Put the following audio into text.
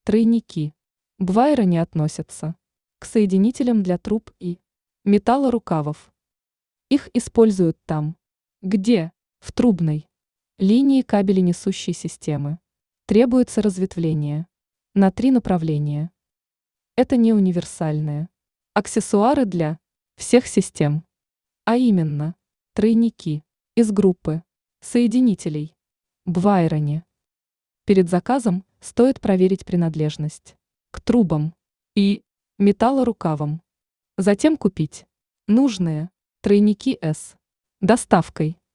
Тройники. Бвайроне относятся к соединителям для труб и металлорукавов. Их используют там, где в трубной линии кабеленесущей системы требуется разветвление на 3 направления. Это не универсальные аксессуары для всех систем, а именно тройники из группы соединителей Бвайроне. Перед заказом стоит проверить принадлежность к трубам и металлорукавам. Затем купить нужные тройники с доставкой.